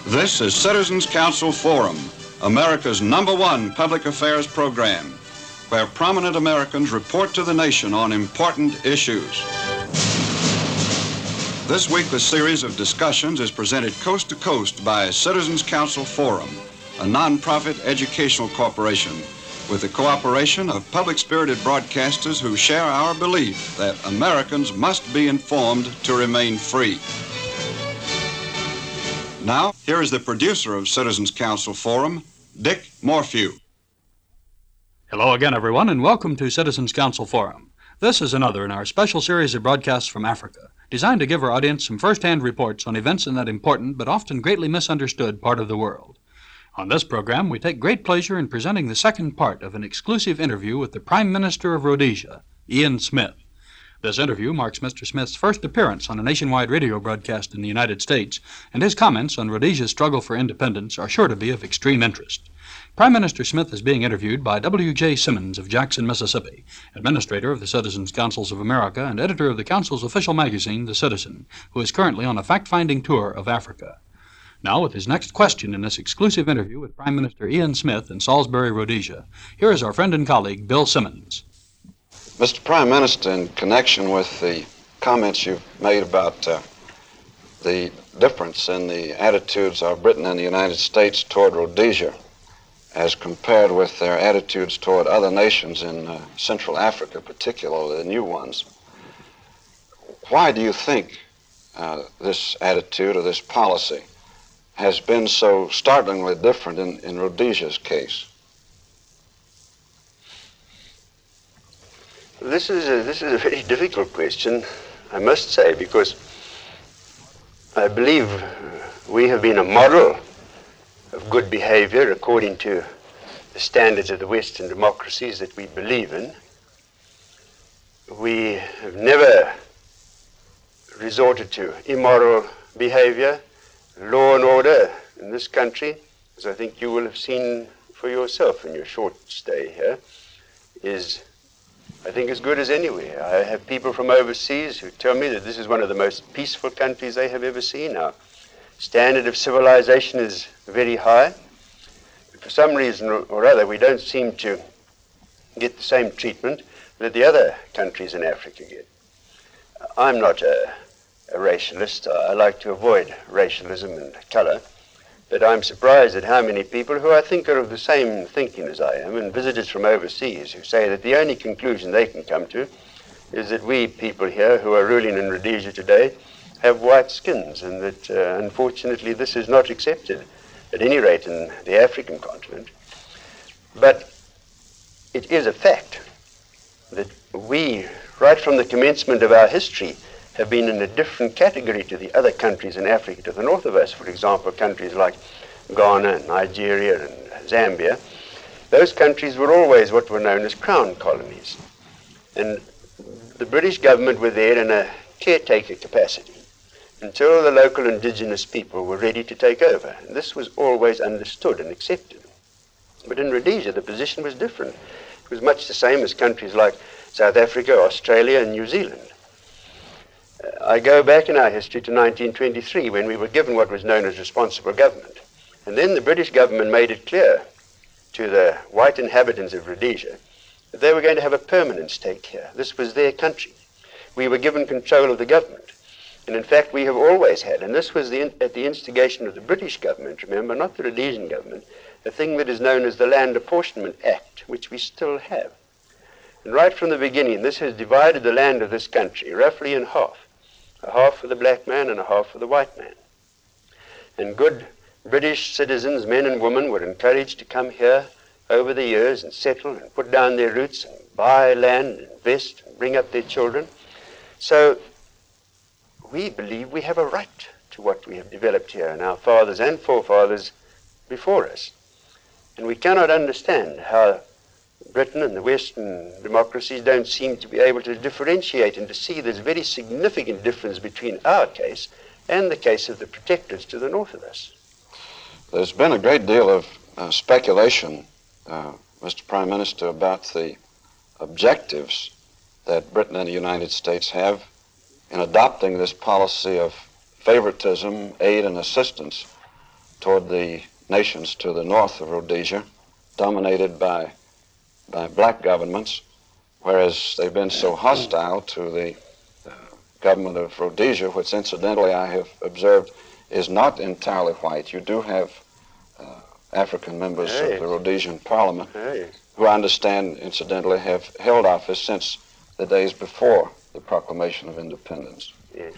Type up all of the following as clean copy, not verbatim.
This is Citizens Council Forum, America's #1 public affairs program, where prominent Americans report to the nation on important issues. This week, the series of discussions is presented coast to coast by Citizens Council Forum, a nonprofit educational corporation with the cooperation of public-spirited broadcasters who share our belief that Americans must be informed to remain free. Now, here is the producer of Citizens Council Forum, Dick Morphew. Hello again, everyone, and welcome to Citizens Council Forum. This is another in our special series of broadcasts from Africa, designed to give our audience some first-hand reports on events in that important but often greatly misunderstood part of the world. On this program, we take great pleasure in presenting the second part of an exclusive interview with the Prime Minister of Rhodesia, Ian Smith. This interview marks Mr. Smith's first appearance on a nationwide radio broadcast in the United States, and his comments on Rhodesia's struggle for independence are sure to be of extreme interest. Prime Minister Smith is being interviewed by W.J. Simmons of Jackson, Mississippi, administrator of the Citizens Councils of America and editor of the Council's official magazine, The Citizen, who is currently on a fact-finding tour of Africa. Now, with his next question in this exclusive interview with Prime Minister Ian Smith in Salisbury, Rhodesia, here is our friend and colleague, Bill Simmons. Mr. Prime Minister, in connection with the comments you've made about the difference in the attitudes of Britain and the United States toward Rhodesia as compared with their attitudes toward other nations in Central Africa, particularly the new ones, why do you think this attitude or this policy has been so startlingly different in Rhodesia's case? This is a very difficult question, I must say, because I believe we have been a model of good behavior according to the standards of the Western democracies that we believe in. We have never resorted to immoral behavior. Law and order in this country, as I think you will have seen for yourself in your short stay here, is, I think, as good as anywhere. I have people from overseas who tell me that this is one of the most peaceful countries they have ever seen. Our standard of civilization is very high. But for some reason or other, we don't seem to get the same treatment that the other countries in Africa get. I'm not a racialist. I like to avoid racialism and color. But I'm surprised at how many people who I think are of the same thinking as I am, and visitors from overseas who say that the only conclusion they can come to is that we people here who are ruling in Rhodesia today have white skins, and that unfortunately this is not accepted, at any rate in the African continent. But it is a fact that we, right from the commencement of our history, have been in a different category to the other countries in Africa to the north of us. For example, countries like Ghana, Nigeria, and Zambia. Those countries were always what were known as crown colonies. And the British government were there in a caretaker capacity until the local indigenous people were ready to take over. And this was always understood and accepted. But in Rhodesia, the position was different. It was much the same as countries like South Africa, Australia, and New Zealand. I go back in our history to 1923 when we were given what was known as responsible government. And then the British government made it clear to the white inhabitants of Rhodesia that they were going to have a permanent stake here. This was their country. We were given control of the government. And in fact, we have always had, and this was at the instigation of the British government, remember, not the Rhodesian government, a thing that is known as the Land Apportionment Act, which we still have. And right from the beginning, this has divided the land of this country roughly in half. A half for the black man and a half for the white man. And good British citizens, men and women, were encouraged to come here over the years and settle and put down their roots and buy land, invest, and bring up their children. So we believe we have a right to what we have developed here, and our fathers and forefathers before us. And we cannot understand how Britain and the Western democracies don't seem to be able to differentiate and to see this very significant difference between our case and the case of the protectors to the north of us. There's been a great deal of speculation, Mr. Prime Minister, about the objectives that Britain and the United States have in adopting this policy of favoritism, aid, and assistance toward the nations to the north of Rhodesia, dominated by black governments, whereas they've been so hostile to the government of Rhodesia, which incidentally I have observed is not entirely white. You do have African members of the Rhodesian Parliament who I understand, incidentally, have held office since the days before the proclamation of independence. Yes.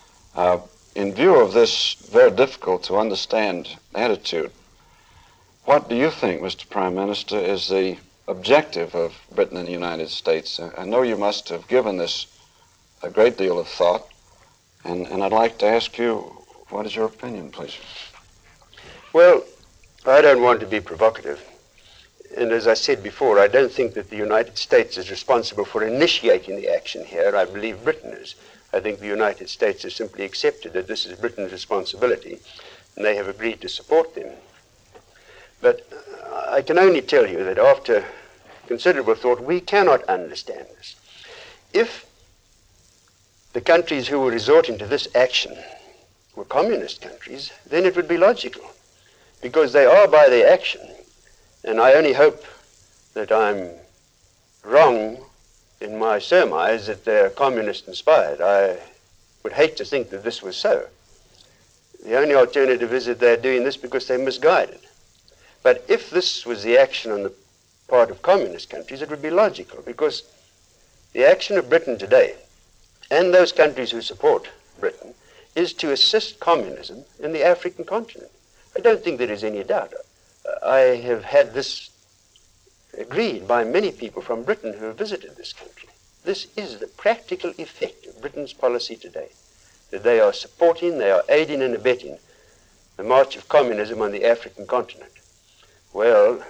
In view of this very difficult to understand attitude, what do you think, Mr. Prime Minister, is the objective of Britain and the United States? I know you must have given this a great deal of thought, and I'd like to ask you, what is your opinion, please? Well, I don't want to be provocative. And as I said before, I don't think that the United States is responsible for initiating the action here. I believe Britain is. I think the United States has simply accepted that this is Britain's responsibility, and they have agreed to support them. But I can only tell you that after considerable thought, we cannot understand this. If the countries who were resorting to this action were communist countries, then it would be logical, because they are by their action. And I only hope that I'm wrong in my surmise that they're communist inspired. I would hate to think that this was so. The only alternative is that they're doing this because they're misguided. But if this was the action on the part of communist countries, it would be logical, because the action of Britain today, and those countries who support Britain, is to assist communism in the African continent. I don't think there is any doubt. I have had this agreed by many people from Britain who have visited this country. This is the practical effect of Britain's policy today, that they are supporting, they are aiding and abetting the march of communism on the African continent. Well,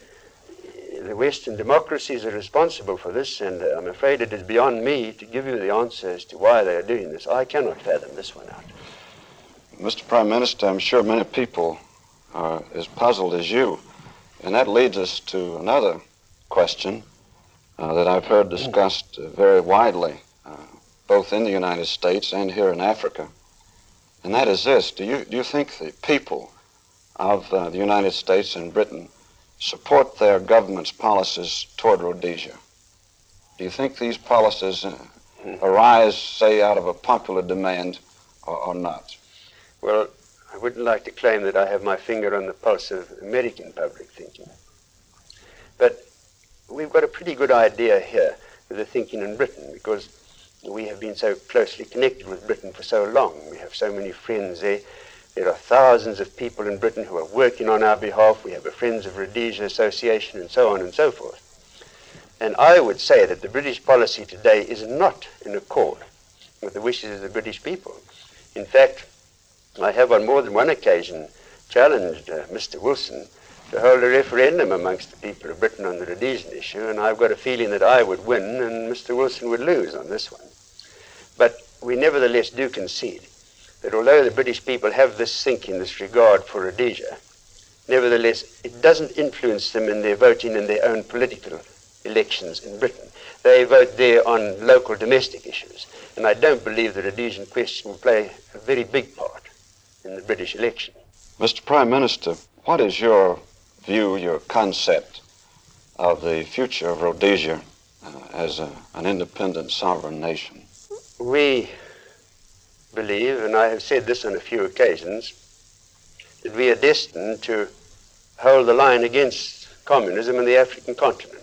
the Western democracies are responsible for this, and I'm afraid it is beyond me to give you the answer as to why they are doing this. I cannot fathom this one out. Mr. Prime Minister, I'm sure many people are as puzzled as you, and that leads us to another question that I've heard discussed very widely, both in the United States and here in Africa, and that is this. Do you think the people of the United States and Britain support their government's policies toward Rhodesia? Do you think these policies arise, say, out of a popular demand or not? Well, I wouldn't like to claim that I have my finger on the pulse of American public thinking. But we've got a pretty good idea here of the thinking in Britain, because we have been so closely connected with Britain for so long. We have so many friends there. There are thousands of people in Britain who are working on our behalf. We have a Friends of Rhodesia Association and so on and so forth. And I would say that the British policy today is not in accord with the wishes of the British people. In fact, I have on more than one occasion challenged Mr. Wilson to hold a referendum amongst the people of Britain on the Rhodesian issue, and I've got a feeling that I would win and Mr. Wilson would lose on this one. But we nevertheless do concede that although the British people have this thinking, this regard for Rhodesia, nevertheless it doesn't influence them in their voting in their own political elections in Britain. They vote there on local domestic issues, and I don't believe the Rhodesian question will play a very big part in the British election. Mr. Prime Minister, what is your view, your concept of the future of Rhodesia as an independent sovereign nation? We believe, and I have said this on a few occasions, that we are destined to hold the line against communism in the African continent.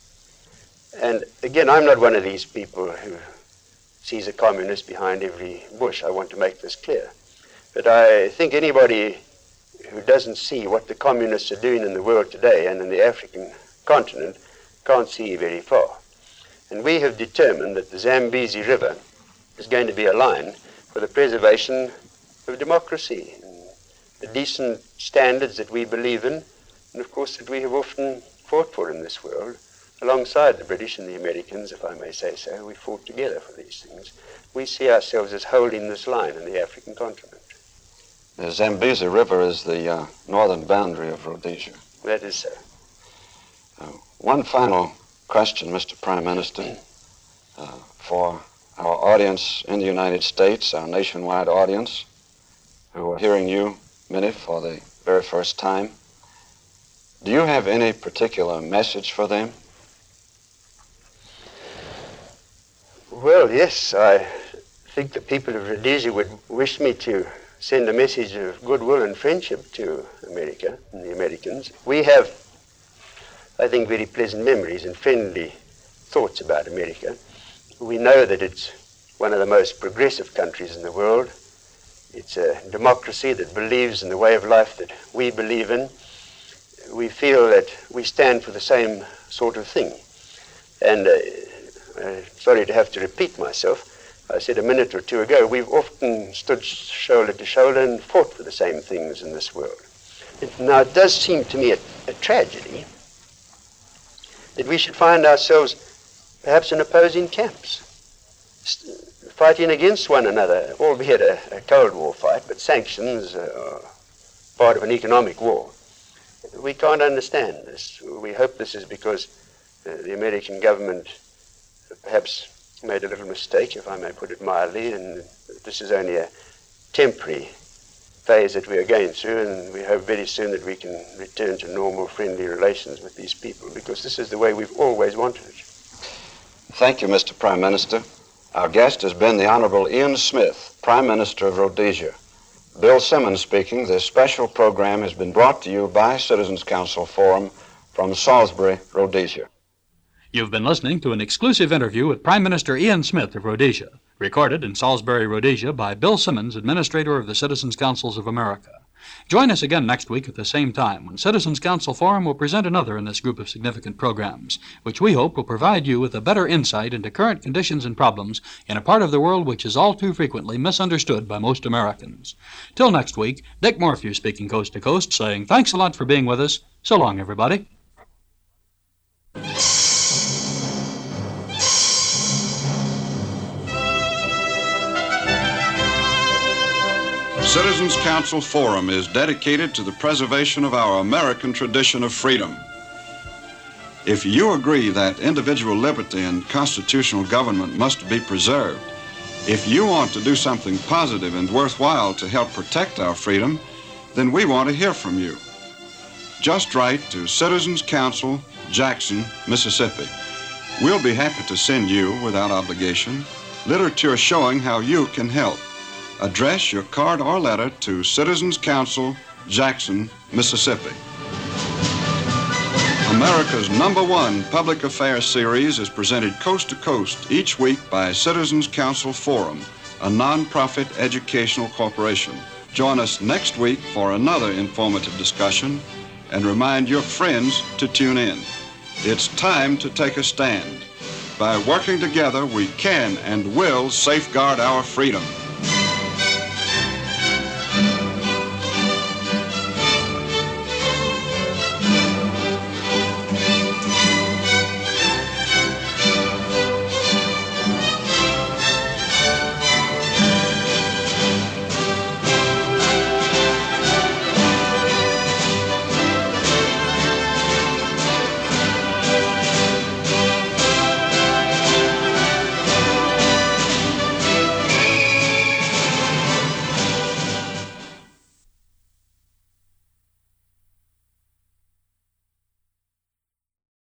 And again, I'm not one of these people who sees a communist behind every bush. I want to make this clear. But I think anybody who doesn't see what the communists are doing in the world today and in the African continent can't see very far. And we have determined that the Zambezi River is going to be a line for the preservation of democracy, and the decent standards that we believe in, and of course that we have often fought for in this world, alongside the British and the Americans, if I may say so. We fought together for these things. We see ourselves as holding this line in the African continent. The Zambezi River is the northern boundary of Rhodesia. That is so. One final question, Mr. Prime Minister, for our audience in the United States, our nationwide audience, who are hearing you, many for the very first time. Do you have any particular message for them? Well, yes, I think the people of Rhodesia would wish me to send a message of goodwill and friendship to America and the Americans. We have, I think, very pleasant memories and friendly thoughts about America. We know that it's one of the most progressive countries in the world. It's a democracy that believes in the way of life that we believe in. We feel that we stand for the same sort of thing. And sorry to have to repeat myself, I said a minute or two ago, we've often stood shoulder to shoulder and fought for the same things in this world. Now, it does seem to me a tragedy that we should find ourselves perhaps in opposing camps, fighting against one another, albeit a Cold War fight, but sanctions are part of an economic war. We can't understand this. We hope this is because the American government perhaps made a little mistake, if I may put it mildly, and this is only a temporary phase that we are going through, and we hope very soon that we can return to normal, friendly relations with these people, because this is the way we've always wanted it. Thank you, Mr. Prime Minister. Our guest has been the Honorable Ian Smith, Prime Minister of Rhodesia. Bill Simmons speaking. This special program has been brought to you by Citizens Council Forum from Salisbury, Rhodesia. You've been listening to an exclusive interview with Prime Minister Ian Smith of Rhodesia, recorded in Salisbury, Rhodesia by Bill Simmons, Administrator of the Citizens Councils of America. Join us again next week at the same time when Citizens Council Forum will present another in this group of significant programs, which we hope will provide you with a better insight into current conditions and problems in a part of the world which is all too frequently misunderstood by most Americans. Till next week, Dick Morphew speaking coast to coast, saying thanks a lot for being with us. So long, everybody. Citizens Council Forum is dedicated to the preservation of our American tradition of freedom. If you agree that individual liberty and constitutional government must be preserved, if you want to do something positive and worthwhile to help protect our freedom, then we want to hear from you. Just write to Citizens Council, Jackson, Mississippi. We'll be happy to send you, without obligation, literature showing how you can help. Address your card or letter to Citizens Council, Jackson, Mississippi. America's #1 public affairs series is presented coast to coast each week by Citizens Council Forum, a non-profit educational corporation. Join us next week for another informative discussion and remind your friends to tune in. It's time to take a stand. By working together, we can and will safeguard our freedom.